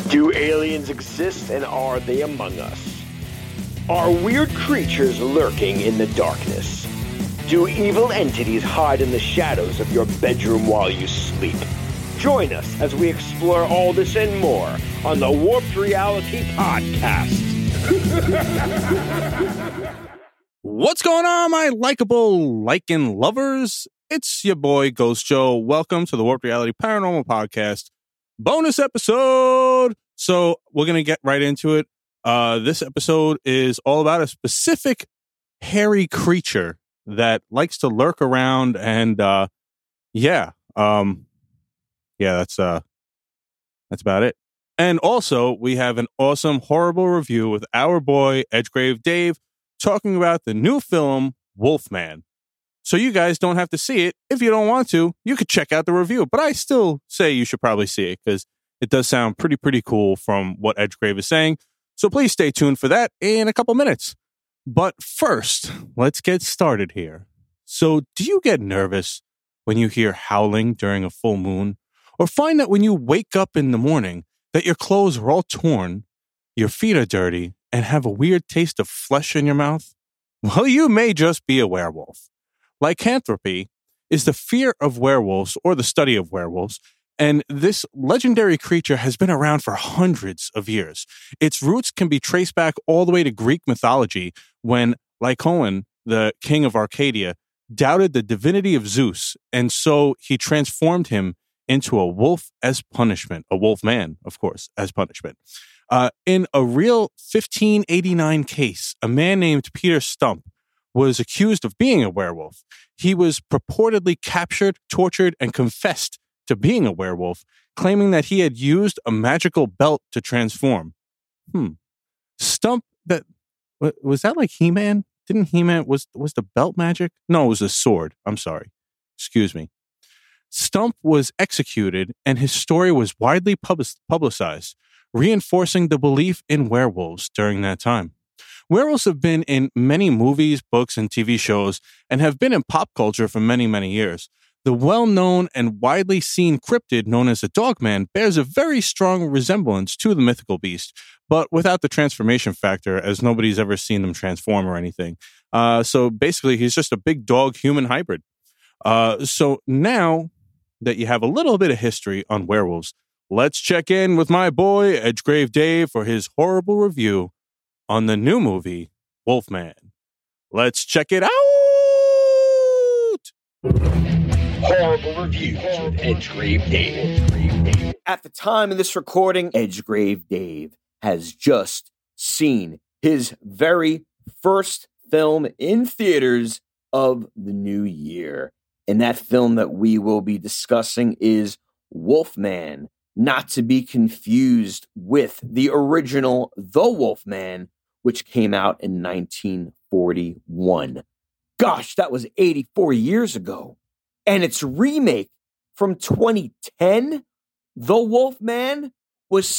Do aliens exist, and are they among us? Are weird creatures lurking in the darkness? Do evil entities hide in the shadows of your bedroom while you sleep? Join us as we explore all this and more on the Warped Reality Podcast. What's going on, my likable Lycan lovers? It's your boy, Ghost Joe. Welcome to the Warped Reality Paranormal Podcast bonus episode. So we're going to get right into it. This episode is all about a specific hairy creature that likes to lurk around, and that's about it. And also, we have an awesome horrible review with our boy Edgegrave Dave talking about the new film Wolfman. So you guys don't have to see it. If you don't want to, you could check out the review. But I still say you should probably see it because it does sound pretty cool from what Edgegrave is saying. So please stay tuned for that in a couple minutes. But first, let's get started here. So do you get nervous when you hear howling during a full moon? Or find that when you wake up in the morning that your clothes are all torn, your feet are dirty, and have a weird taste of flesh in your mouth? Well, you may just be a werewolf. Lycanthropy is the fear of werewolves or the study of werewolves, and this legendary creature has been around for hundreds of years. Its roots can be traced back all the way to Greek mythology when Lycaon, the king of Arcadia, doubted the divinity of Zeus, and so he transformed him into a wolf as punishment, a wolf man, of course, as punishment. In a real 1589 case, a man named Peter Stump was accused of being a werewolf. He was purportedly captured, tortured, and confessed to being a werewolf, claiming that he had used a magical belt to transform. Stump, was that like He-Man? Didn't He-Man, was the belt magic? No, it was a sword. I'm sorry. Excuse me. Stump was executed, and his story was widely publicized, reinforcing the belief in werewolves during that time. Werewolves have been in many movies, books, and TV shows, and have been in pop culture for many years. The well-known and widely seen cryptid known as the Dogman bears a very strong resemblance to the mythical beast, but without the transformation factor, as nobody's ever seen them transform or anything. So basically, he's just a big dog-human hybrid. So now that you have a little bit of history on werewolves, let's check in with my boy, Edgegrave Dave, for his horrible review on the new movie, Wolfman. Let's check it out! Horrible reviews with Edgegrave Dave. At the time of this recording, Edgegrave Dave has just seen his very first film in theaters of the new year. And that film that we will be discussing is Wolfman, not to be confused with the original The Wolfman, which came out in 1941. Gosh, that was 84 years ago. And its remake from 2010, The Wolfman, was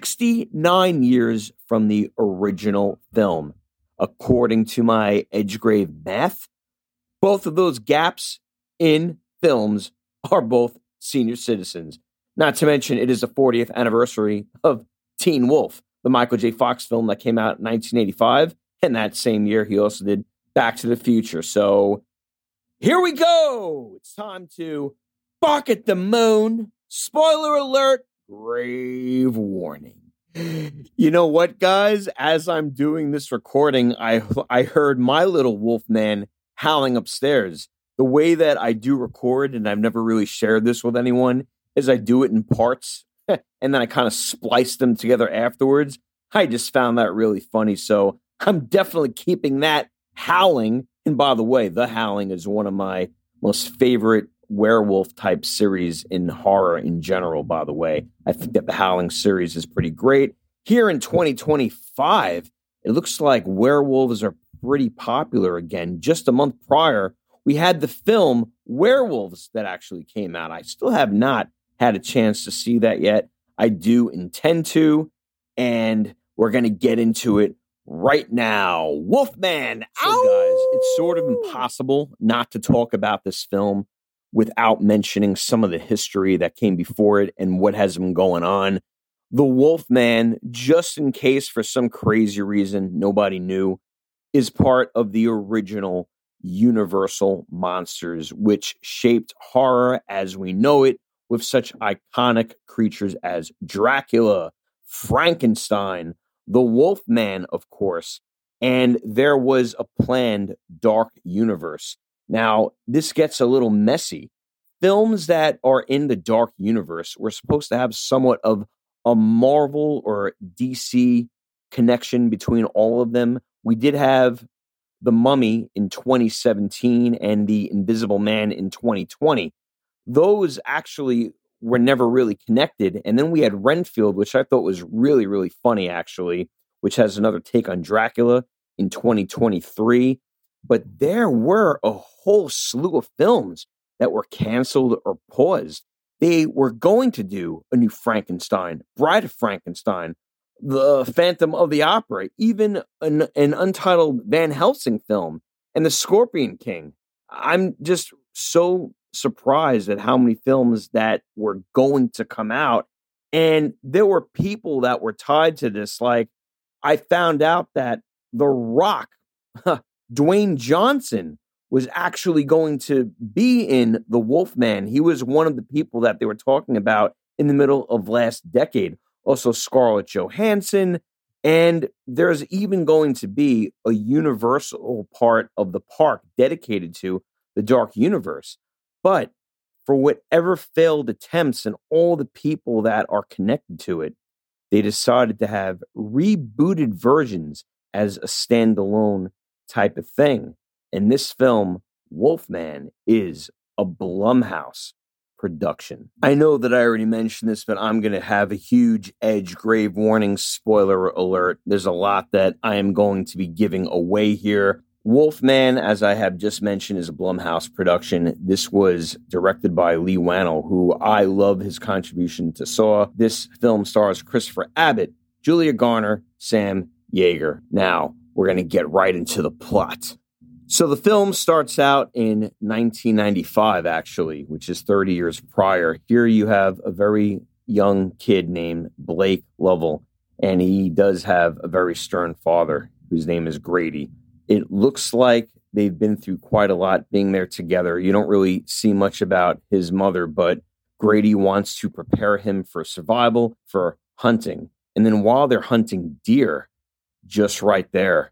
69 years from the original film. According to my Edgegrave math, both of those gaps in films are both senior citizens. Not to mention, it is the 40th anniversary of Teen Wolf, the Michael J. Fox film that came out in 1985. And that same year, he also did Back to the Future. So here we go. It's time to bark at the moon. Spoiler alert, grave warning. You know what, guys? As I'm doing this recording, I heard my little Wolfman howling upstairs. The way that I do record, and I've never really shared this with anyone, is I do it in parts, and then I kind of splice them together afterwards. I just found that really funny, so I'm definitely keeping that howling. And by the way, The Howling is one of my most favorite werewolf-type series in horror in general, by the way. I think that The Howling series is pretty great. Here in 2025, it looks like werewolves are pretty popular again. Just a month prior, we had the film Werewolves that actually came out. I still have not had a chance to see that yet. I do intend to, and we're going to get into it right now. Wolfman. So guys, it's sort of impossible not to talk about this film without mentioning some of the history that came before it and what has been going on. The Wolfman, just in case for some crazy reason nobody knew, is part of the original Universal Monsters, which shaped horror as we know it with such iconic creatures as Dracula, Frankenstein, the Wolfman, of course, and there was a planned Dark Universe. Now, this gets a little messy. Films that are in the Dark Universe were supposed to have somewhat of a Marvel or DC connection between all of them. We did have The Mummy in 2017 and The Invisible Man in 2020. Those actually were never really connected. And then we had Renfield, which I thought was really, really funny, actually, which has another take on Dracula in 2023. But there were a whole slew of films that were canceled or paused. They were going to do a new Frankenstein, Bride of Frankenstein, the Phantom of the Opera, even an untitled Van Helsing film, and the Scorpion King. I'm just so surprised at how many films that were going to come out. And there were people that were tied to this. Like, I found out that The Rock, Dwayne Johnson, was actually going to be in The Wolfman. He was one of the people that they were talking about in the middle of last decade. Also Scarlett Johansson. And there's even going to be a Universal part of the park dedicated to the Dark Universe. But for whatever failed attempts and all the people that are connected to it, they decided to have rebooted versions as a standalone type of thing. And this film, Wolfman, is a Blumhouse production. I know that I already mentioned this, but I'm going to have a huge edge grave warning, spoiler alert. There's a lot that I am going to be giving away here. Wolfman, as I have just mentioned, is a Blumhouse production. This was directed by Leigh Whannell, who I love his contribution to Saw. This film stars Christopher Abbott, Julia Garner, Sam Yeager. Now, we're going to get right into the plot. So the film starts out in 1995, actually, which is 30 years prior. Here you have a very young kid named Blake Lovell, and he does have a very stern father whose name is Grady. It looks like they've been through quite a lot being there together. You don't really see much about his mother, but Grady wants to prepare him for survival, for hunting. And then while they're hunting deer, just right there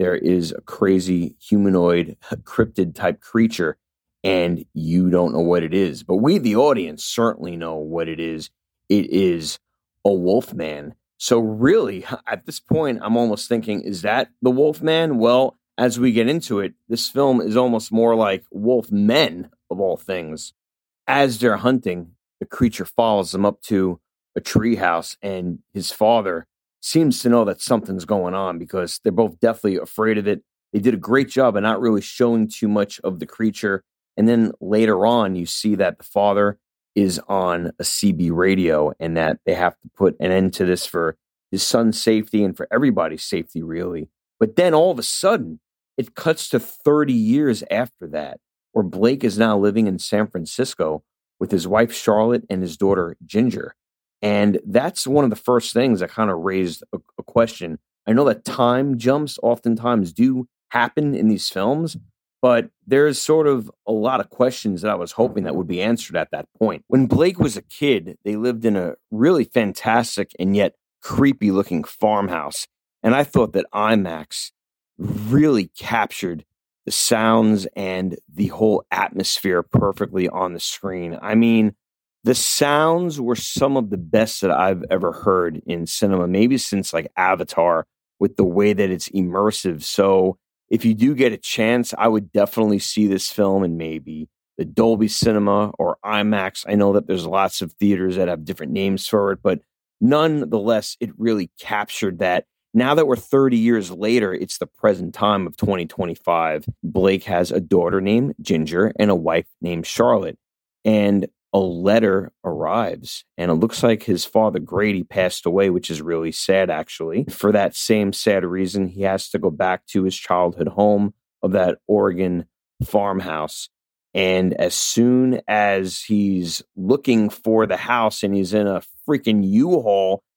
is a crazy humanoid cryptid type creature, and you don't know what it is. But we, the audience, certainly know what it is. It is a Wolfman. So really, at this point, I'm almost thinking, is that the Wolfman? Well, as we get into it, this film is almost more like Wolfmen, of all things. As they're hunting, the creature follows them up to a treehouse, and his father seems to know that something's going on because they're both deathly afraid of it. They did a great job of not really showing too much of the creature. And then later on, you see that the father is on a CB radio and that they have to put an end to this for his son's safety and for everybody's safety, really. But then all of a sudden, it cuts to 30 years after that, where Blake is now living in San Francisco with his wife, Charlotte, and his daughter, Ginger. And that's one of the first things that kind of raised a question. I know that time jumps oftentimes do happen in these films, but there's sort of a lot of questions that I was hoping that would be answered at that point. When Blake was a kid, they lived in a really fantastic and yet creepy looking farmhouse. And I thought that IMAX really captured the sounds and the whole atmosphere perfectly on the screen. I mean, the sounds were some of the best that I've ever heard in cinema, maybe since like Avatar, with the way that it's immersive. So if you do get a chance, I would definitely see this film in maybe the Dolby Cinema or IMAX. I know that there's lots of theaters that have different names for it, but nonetheless, it really captured that. Now that we're 30 years later, it's the present time of 2025. Blake has a daughter named Ginger and a wife named Charlotte. And a letter arrives, and it looks like his father, Grady, passed away, which is really sad, actually. For that same sad reason, he has to go back to his childhood home of that Oregon farmhouse. And as soon as he's looking for the house and he's in a freaking U-Haul,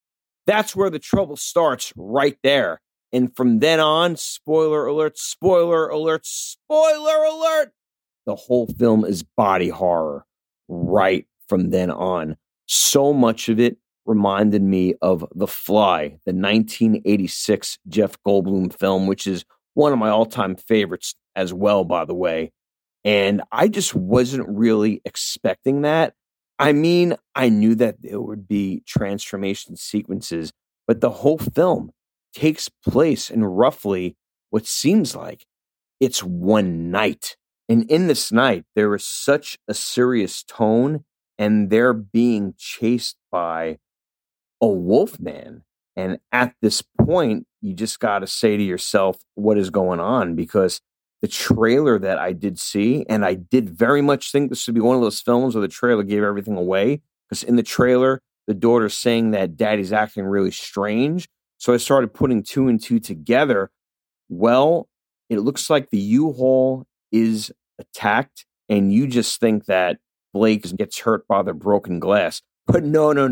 That's where the trouble starts, right there. And from then on, spoiler alert, spoiler alert, spoiler alert, the whole film is body horror right from then on. So much of it reminded me of The Fly, the 1986 Jeff Goldblum film, which is one of my all-time favorites as well, by the way. And I just wasn't really expecting that. I mean, I knew that there would be transformation sequences, but the whole film takes place in roughly what seems like it's one night. And in this night, there is such a serious tone, and they're being chased by a wolf man. And at this point, you just got to say to yourself, what is going on? Because the trailer that I did see, and I did very much think this would be one of those films where the trailer gave everything away. Because in the trailer, the daughter's saying that daddy's acting really strange. So I started putting two and two together. Well, it looks like the U-Haul is attacked, and you just think that Blake gets hurt by the broken glass. But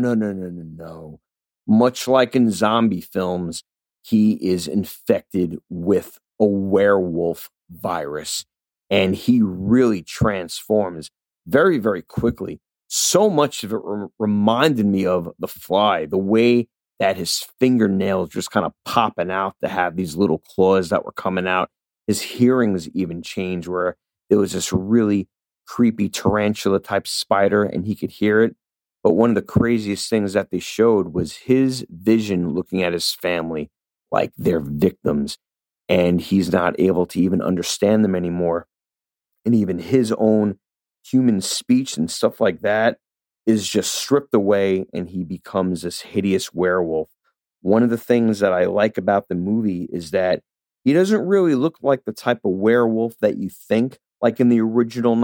no. Much like in zombie films, he is infected with a werewolf virus, and he really transforms very, very quickly. So much of it reminded me of The Fly, the way that his fingernails just kind of popping out to have these little claws that were coming out. His hearings even changed, where there was this really creepy tarantula type spider and he could hear it. But one of the craziest things that they showed was his vision looking at his family like they're victims, and he's not able to even understand them anymore. And even his own human speech and stuff like that is just stripped away, and he becomes this hideous werewolf. One of the things that I like about the movie is that he doesn't really look like the type of werewolf that you think, like in the original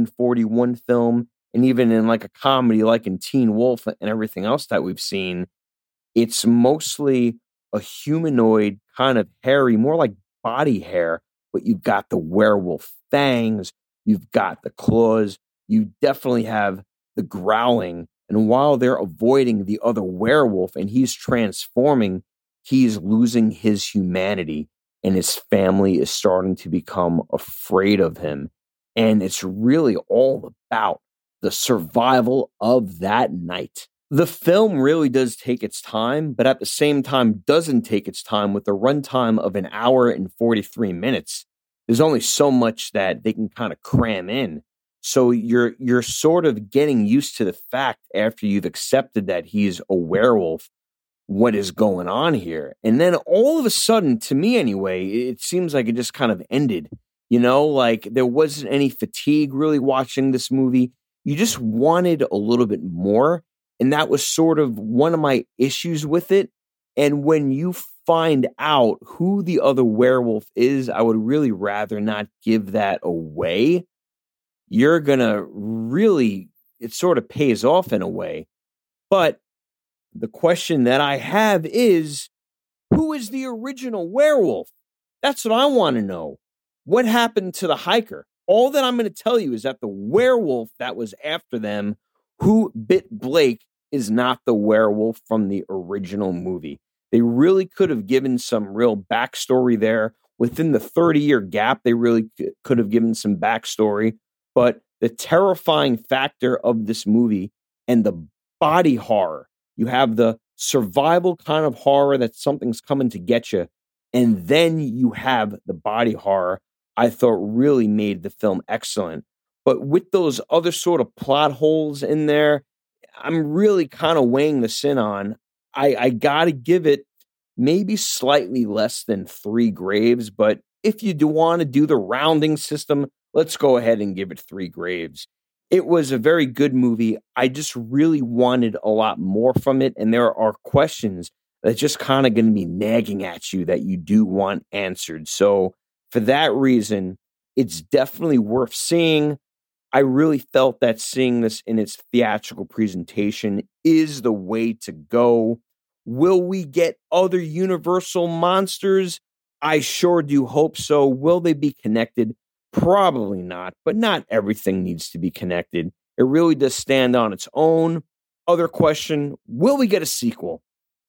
1941 film, and even in like a comedy like in Teen Wolf and everything else that we've seen. It's mostly a humanoid, kind of hairy, more like body hair, but you've got the werewolf fangs, you've got the claws, you definitely have the growling. And while they're avoiding the other werewolf and he's transforming, he's losing his humanity, and his family is starting to become afraid of him. And it's really all about the survival of that night. The film really does take its time, but at the same time doesn't take its time. With a runtime of an hour and 43 minutes, there's only so much that they can kind of cram in. So you're sort of getting used to the fact, after you've accepted that he's a werewolf, what is going on here. And then all of a sudden, to me anyway, it seems like it just kind of ended. You know, like there wasn't any fatigue really watching this movie. You just wanted a little bit more. And that was sort of one of my issues with it. And when you find out who the other werewolf is, I would really rather not give that away. You're going to really, it sort of pays off in a way. But the question that I have is, who is the original werewolf? That's what I want to know. What happened to the hiker? All that I'm going to tell you is that the werewolf that was after them, who bit Blake, is not the werewolf from the original movie. They really could have given some real backstory there. Within the 30-year gap, they really could have given some backstory. But the terrifying factor of this movie and the body horror, you have the survival kind of horror that something's coming to get you, and then you have the body horror, I thought really made the film excellent. But with those other sort of plot holes in there, I'm really kind of weighing this in on. I got to give it maybe slightly less than 3 graves, but if you do want to do the rounding system, let's go ahead and give it 3 graves. It was a very good movie. I just really wanted a lot more from it, and there are questions that's just kind of going to be nagging at you that you do want answered. So for that reason, it's definitely worth seeing. I really felt that seeing this in its theatrical presentation is the way to go. Will we get other Universal monsters? I sure do hope so. Will they be connected? Probably not, but not everything needs to be connected. It really does stand on its own. Other question, will we get a sequel?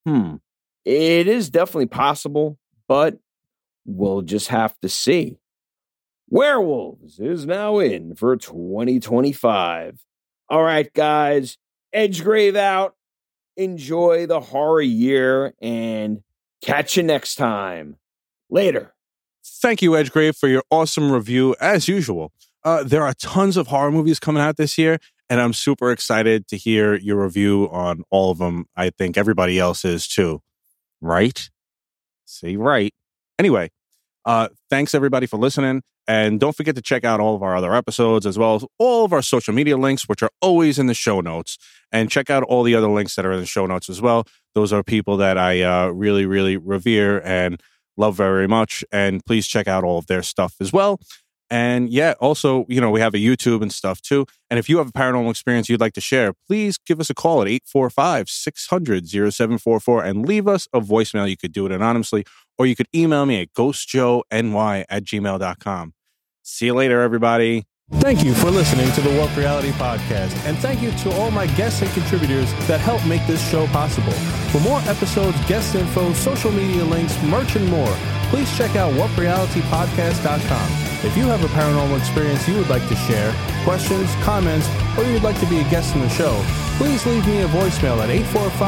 It is definitely possible, but we'll just have to see. Werewolves is now in for 2025. All right, guys, Edgegrave out. Enjoy the horror year and catch you next time. Later. Thank you, Edgegrave, for your awesome review, as usual. There are tons of horror movies coming out this year, and I'm super excited to hear your review on all of them. I think everybody else is too. Right? Say right. Anyway, thanks everybody for listening. And don't forget to check out all of our other episodes, as well as all of our social media links, which are always in the show notes. And check out all the other links that are in the show notes as well. Those are people that I really, really revere and love very much. And please check out all of their stuff as well. And yeah, also, we have a YouTube and stuff too. And if you have a paranormal experience you'd like to share, please give us a call at 845-600-0744 and leave us a voicemail. You could do it anonymously, or you could email me at ghostjoeny@gmail.com. See you later, everybody. Thank you for listening to the Warp Reality Podcast, and thank you to all my guests and contributors that help make this show possible. For more episodes, guest info, social media links, merch, and more, please check out warprealitypodcast.com. If you have a paranormal experience you would like to share, questions, comments, or you would like to be a guest in the show, please leave me a voicemail at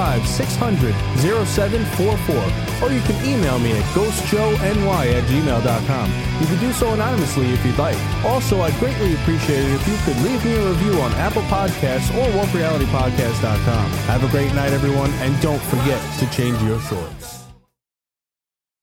845-600-0744, or you can email me at ghostjoeny@gmail.com. You can do so anonymously if you'd like. Also, I'd greatly appreciate it if you could leave me a review on Apple Podcasts or warprealitypodcast.com. Have a great night, everyone, and don't forget to change your shorts.